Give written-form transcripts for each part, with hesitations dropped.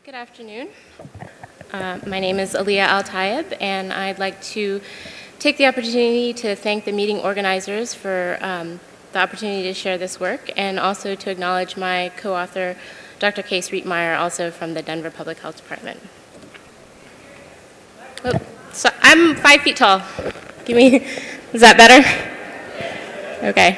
Good afternoon. My name is Aliyah Al-Tayeb, and I'd like to take the opportunity to thank the meeting organizers for the opportunity to share this work, and also to acknowledge my co-author, Dr. Case Rietmeyer, also from the Denver Public Health Department. Oh, so I'm 5 feet tall. Is that better? Okay.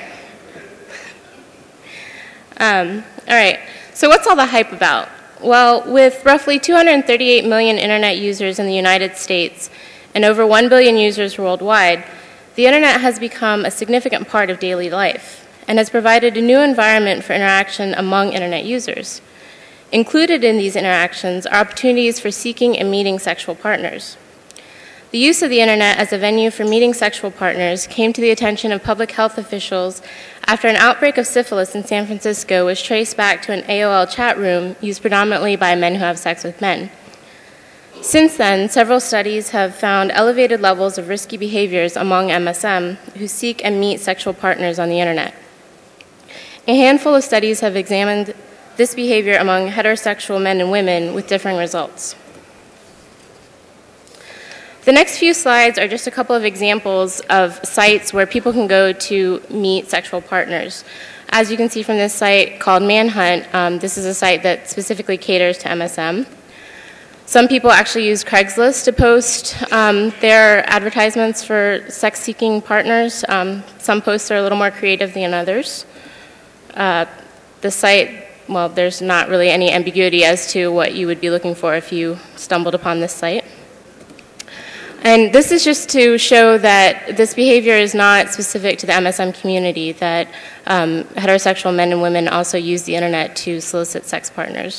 All right, so what's all the hype about? Well, with roughly 238 million internet users in the United States and over 1 billion users worldwide, the internet has become a significant part of daily life and has provided a new environment for interaction among internet users. Included in these interactions are opportunities for seeking and meeting sexual partners. The use of the internet as a venue for meeting sexual partners came to the attention of public health officials after an outbreak of syphilis in San Francisco was traced back to an AOL chat room used predominantly by men who have sex with men. Since then, several studies have found elevated levels of risky behaviors among MSM who seek and meet sexual partners on the internet. A handful of studies have examined this behavior among heterosexual men and women with differing results. The next few slides are just a couple of examples of sites where people can go to meet sexual partners. As you can see from this site called Manhunt, this is a site that specifically caters to MSM. Some people actually use Craigslist to post their advertisements for sex-seeking partners. Some posts are a little more creative than others. The site, well, there's not really any ambiguity as to what you would be looking for if you stumbled upon this site. And this is just to show that this behavior is not specific to the MSM community, that heterosexual men and women also use the internet to solicit sex partners.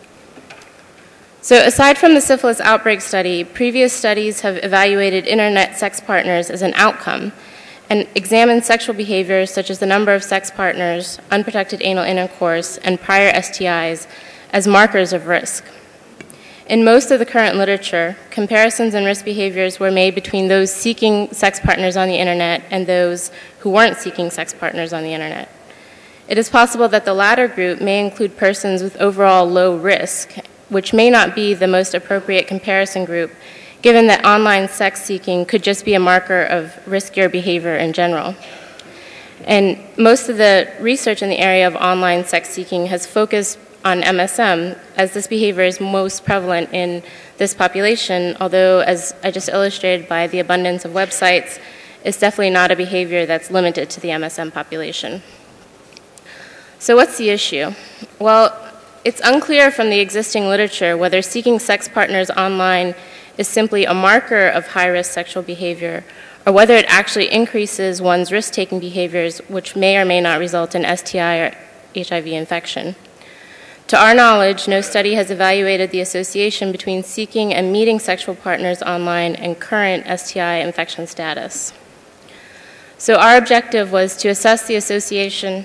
So aside from the syphilis outbreak study, previous studies have evaluated internet sex partners as an outcome and examined sexual behaviors such as the number of sex partners, unprotected anal intercourse, and prior STIs as markers of risk. In most of the current literature, comparisons and risk behaviors were made between those seeking sex partners on the internet and those who weren't seeking sex partners on the internet. It is possible that the latter group may include persons with overall low risk, which may not be the most appropriate comparison group, given that online sex seeking could just be a marker of riskier behavior in general. And most of the research in the area of online sex seeking has focused on MSM, as this behavior is most prevalent in this population, although, as I just illustrated by the abundance of websites, it's definitely not a behavior that's limited to the MSM population. So what's the issue? Well, it's unclear from the existing literature whether seeking sex partners online is simply a marker of high-risk sexual behavior, or whether it actually increases one's risk-taking behaviors, which may or may not result in STI or HIV infection. To our knowledge, no study has evaluated the association between seeking and meeting sexual partners online and current STI infection status. So our objective was to assess the association,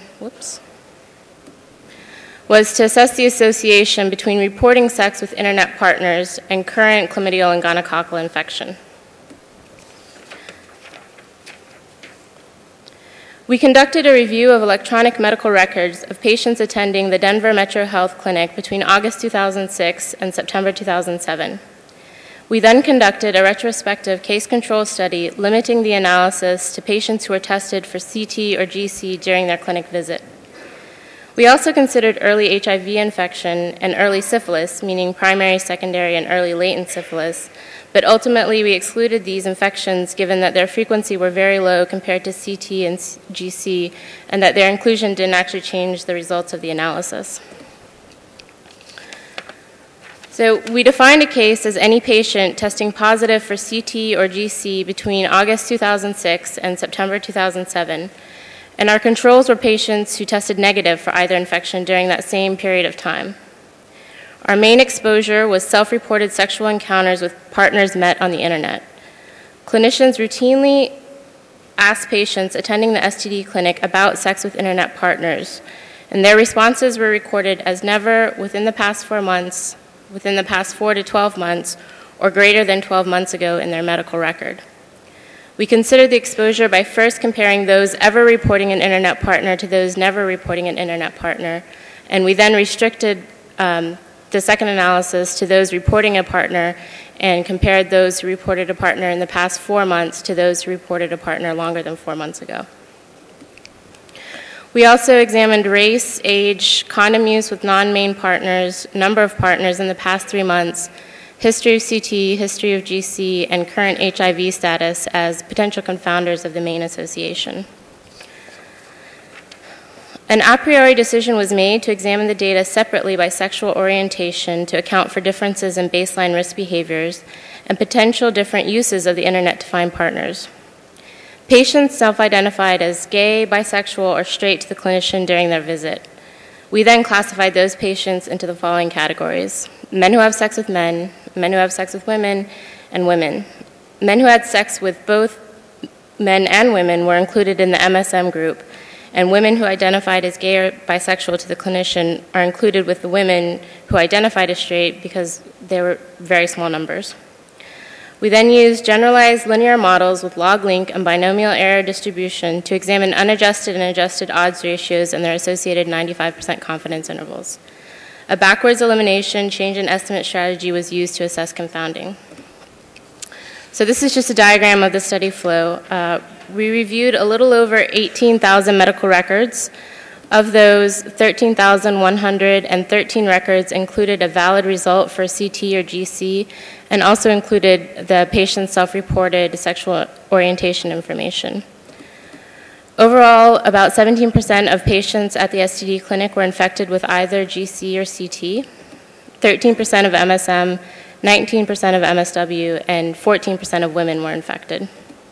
between reporting sex with internet partners and current chlamydial and gonococcal infection. We conducted a review of electronic medical records of patients attending the Denver Metro Health Clinic between August 2006 and September 2007. We then conducted a retrospective case control study limiting the analysis to patients who were tested for CT or GC during their clinic visit. We also considered early HIV infection and early syphilis, meaning primary, secondary, and early latent syphilis, but ultimately we excluded these infections given that their frequency were very low compared to CT and GC, and that their inclusion didn't actually change the results of the analysis. So we defined a case as any patient testing positive for CT or GC between August 2006 and September 2007, and our controls were patients who tested negative for either infection during that same period of time. Our main exposure was self-reported sexual encounters with partners met on the internet. Clinicians routinely asked patients attending the STD clinic about sex with internet partners, and their responses were recorded as never, within the past 4 months, within the past 4 to 12 months, or greater than 12 months ago in their medical record. We considered the exposure by first comparing those ever reporting an internet partner to those never reporting an internet partner, and we then restricted the second analysis to those reporting a partner and compared those who reported a partner in the past 4 months to those who reported a partner longer than 4 months ago. We also examined race, age, condom use with non-main partners, number of partners in the past 3 months, history of CT, history of GC, and current HIV status as potential confounders of the main association. An a priori decision was made to examine the data separately by sexual orientation to account for differences in baseline risk behaviors and potential different uses of the internet to find partners. Patients self-identified as gay, bisexual, or straight to the clinician during their visit. We then classified those patients into the following categories: men who have sex with men who have sex with women, and women. Men who had sex with both men and women were included in the MSM group, and women who identified as gay or bisexual to the clinician are included with the women who identified as straight because they were very small numbers. We then used generalized linear models with log-link and binomial error distribution to examine unadjusted and adjusted odds ratios and their associated 95% confidence intervals. A backwards elimination change in estimate strategy was used to assess confounding. So this is just a diagram of the study flow. We reviewed a little over 18,000 medical records. Of those, 13,113 records included a valid result for CT or GC and also included the patient's self-reported sexual orientation information. Overall, about 17% of patients at the STD clinic were infected with either GC or CT, 13% of MSM, 19% of MSW, and 14% of women were infected.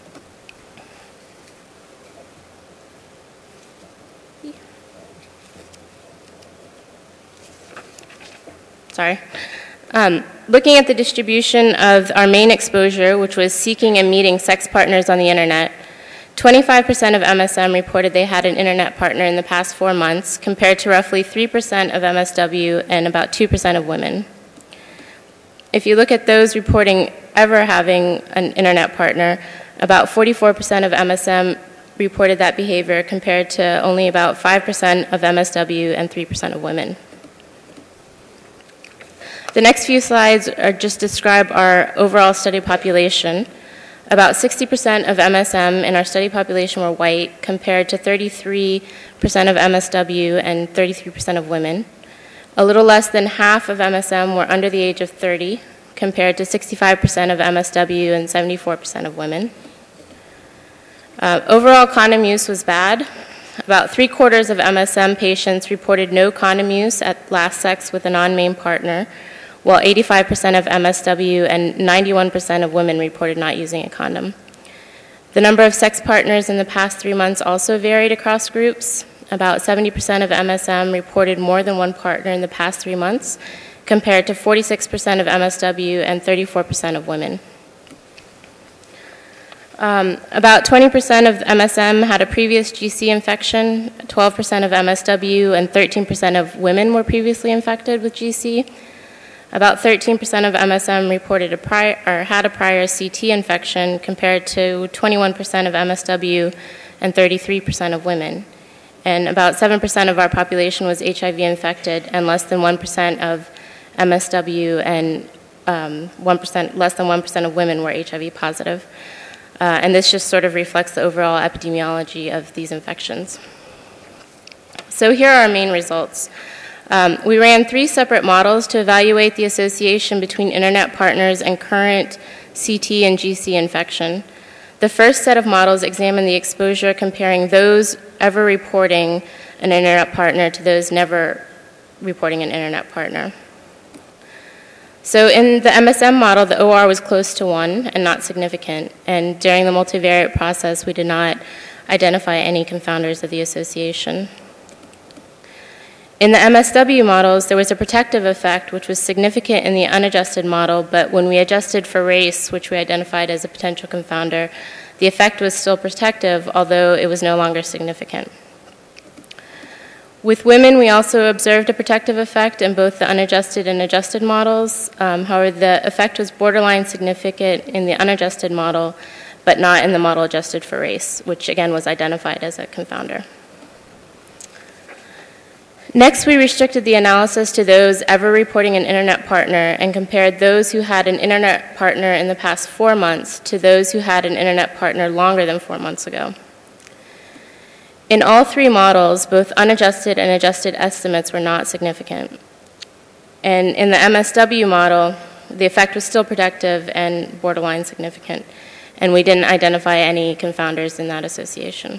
Sorry. Looking at the distribution of our main exposure, which was seeking and meeting sex partners on the internet, 25% of MSM reported they had an internet partner in the past 4 months, compared to roughly 3% of MSW and about 2% of women. If you look at those reporting ever having an internet partner, about 44% of MSM reported that behavior, compared to only about 5% of MSW and 3% of women. The next few slides are just describe our overall study population. About 60% of MSM in our study population were white, compared to 33% of MSW and 33% of women. A little less than half of MSM were under the age of 30, compared to 65% of MSW and 74% of women. Overall condom use was bad. About 3/4 of MSM patients reported no condom use at last sex with a non-main partner, while 85% of MSW and 91% of women reported not using a condom. The number of sex partners in the past 3 months also varied across groups. About 70% of MSM reported more than one partner in the past 3 months, compared to 46% of MSW and 34% of women. About 20% of MSM had a previous GC infection, 12% of MSW and 13% of women were previously infected with GC. About 13% of MSM reported had a prior CT infection, compared to 21% of MSW and 33% of women. And about 7% of our population was HIV infected, and less than 1% of MSW and less than 1% of women were HIV positive. And this just sort of reflects the overall epidemiology of these infections. So here are our main results. We ran 3 separate models to evaluate the association between internet partners and current CT and GC infection. The first set of models examined the exposure comparing those ever reporting an internet partner to those never reporting an internet partner. So in the MSM model, the OR was close to 1 and not significant. And during the multivariate process, we did not identify any confounders of the association. In the MSW models, there was a protective effect, which was significant in the unadjusted model, but when we adjusted for race, which we identified as a potential confounder, the effect was still protective, although it was no longer significant. With women, we also observed a protective effect in both the unadjusted and adjusted models. However, the effect was borderline significant in the unadjusted model, but not in the model adjusted for race, which again was identified as a confounder. Next, we restricted the analysis to those ever reporting an internet partner and compared those who had an internet partner in the past 4 months to those who had an internet partner longer than 4 months ago. In all 3 models, both unadjusted and adjusted estimates were not significant. And in the MSW model, the effect was still protective and borderline significant, and we didn't identify any confounders in that association.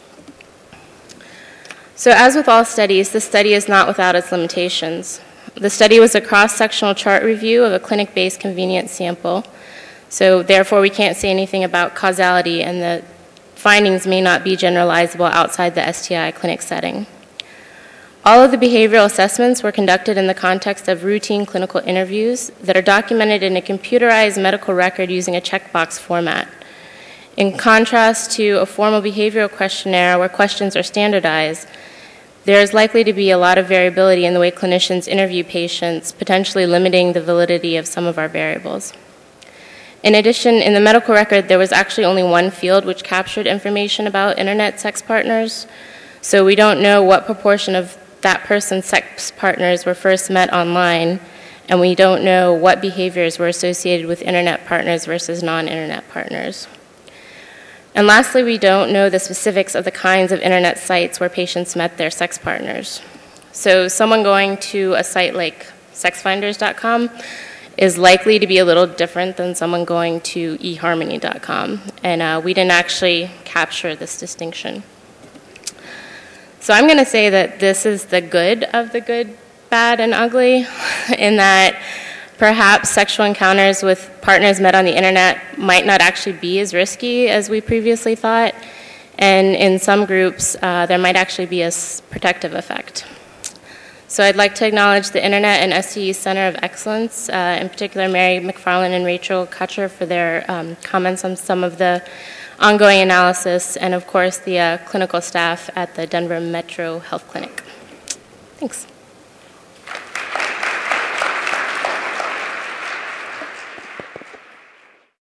So as with all studies, this study is not without its limitations. The study was a cross-sectional chart review of a clinic-based convenience sample, so therefore we can't say anything about causality, and the findings may not be generalizable outside the STI clinic setting. All of the behavioral assessments were conducted in the context of routine clinical interviews that are documented in a computerized medical record using a checkbox format. In contrast to a formal behavioral questionnaire where questions are standardized, there is likely to be a lot of variability in the way clinicians interview patients, potentially limiting the validity of some of our variables. In addition, in the medical record, there was actually only one field which captured information about internet sex partners, so we don't know what proportion of that person's sex partners were first met online, and we don't know what behaviors were associated with internet partners versus non-internet partners. And lastly, we don't know the specifics of the kinds of internet sites where patients met their sex partners. So someone going to a site like sexfinders.com is likely to be a little different than someone going to eharmony.com, and we didn't actually capture this distinction. So I'm going to say that this is the good of the good, bad, and ugly, in that perhaps sexual encounters with partners met on the internet might not actually be as risky as we previously thought, and in some groups there might actually be a protective effect. So I'd like to acknowledge the Internet and STE Center of Excellence, in particular Mary McFarland and Rachel Kutcher for their comments on some of the ongoing analysis, and of course the clinical staff at the Denver Metro Health Clinic. Thanks.